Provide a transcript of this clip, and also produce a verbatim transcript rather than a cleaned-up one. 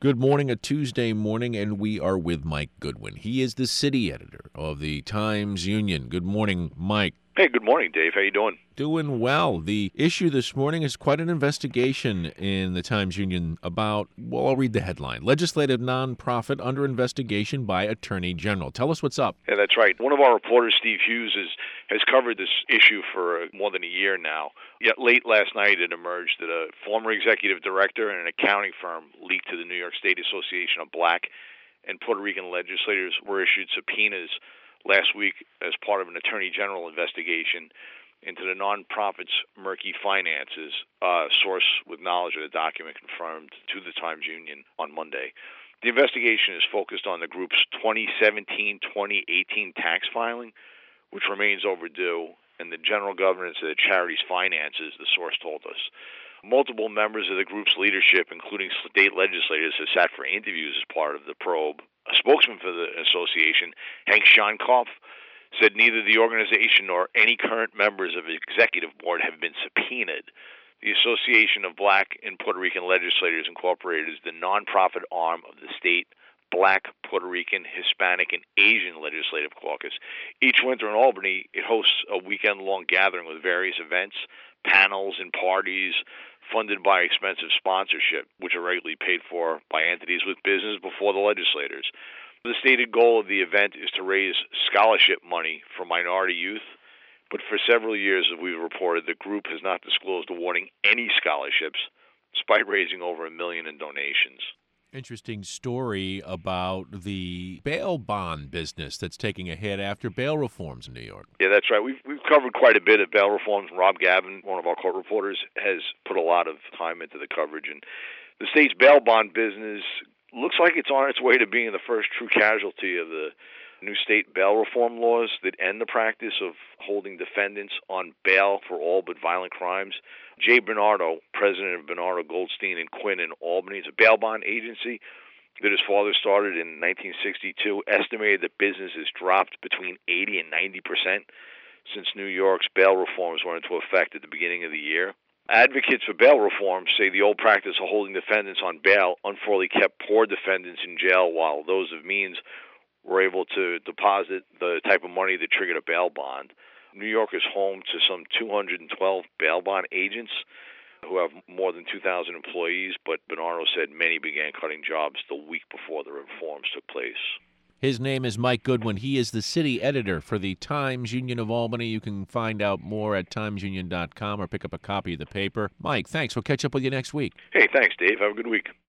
Good morning, a Tuesday morning, and we are with Mike Goodwin. He is the city editor of the Times-Union. Good morning, Mike. Hey, good morning, Dave. How you doing? Doing well. The issue this morning is quite an investigation in the Times-Union about, well, I'll read the headline. Legislative nonprofit under investigation by Attorney General. Tell us what's up. Yeah, that's right. One of our reporters, Steve Hughes, is, has covered this issue for more than a year now. Yet late last night it emerged that a former executive director and an accounting firm leaked to the New York State Association of Black and Puerto Rican legislators were issued subpoenas last week as part of an Attorney General investigation into the nonprofit's murky finances. A source with knowledge of the document confirmed to the Times-Union on Monday. The investigation is focused on the group's twenty seventeen twenty eighteen tax filing, which remains overdue, and the general governance of the charity's finances, the source told us. Multiple members of the group's leadership, including state legislators, have sat for interviews as part of the probe. A spokesman for the association, Hank Scheinkopf, said neither the organization nor any current members of the executive board have been subpoenaed. The Association of Black and Puerto Rican Legislators Incorporated is the nonprofit arm of the state Black, Puerto Rican, Hispanic, and Asian Legislative Caucus. Each winter in Albany, it hosts a weekend-long gathering with various events, panels, and parties funded by expensive sponsorship, which are regularly paid for by entities with business before the legislators. The stated goal of the event is to raise scholarship money for minority youth, but for several years, as we've reported, the group has not disclosed awarding any scholarships, despite raising over a million in donations. Interesting story about the bail bond business that's taking a hit after bail reforms in New York. Yeah, that's right. We've we've covered quite a bit of bail reforms. Rob Gavin, one of our court reporters, has put a lot of time into the coverage. And the state's bail bond business looks like it's on its way to being the first true casualty of the new state bail reform laws that end the practice of holding defendants on bail for all but violent crimes. Jay Bernardo, president of Bernardo, Goldstein, and Quinn in Albany, is a bail bond agency that his father started in nineteen sixty-two, estimated that business has dropped between eighty and ninety percent since New York's bail reforms went into effect at the beginning of the year. Advocates for bail reform say the old practice of holding defendants on bail unfairly kept poor defendants in jail, while those of means were able to deposit the type of money that triggered a bail bond. New York is home to some two hundred twelve bail bond agents who have more than two thousand employees, but Bernardo said many began cutting jobs the week before the reforms took place. His name is Mike Goodwin. He is the city editor for the Times-Union of Albany. You can find out more at times union dot com or pick up a copy of the paper. Mike, thanks. We'll catch up with you next week. Hey, thanks, Dave. Have a good week.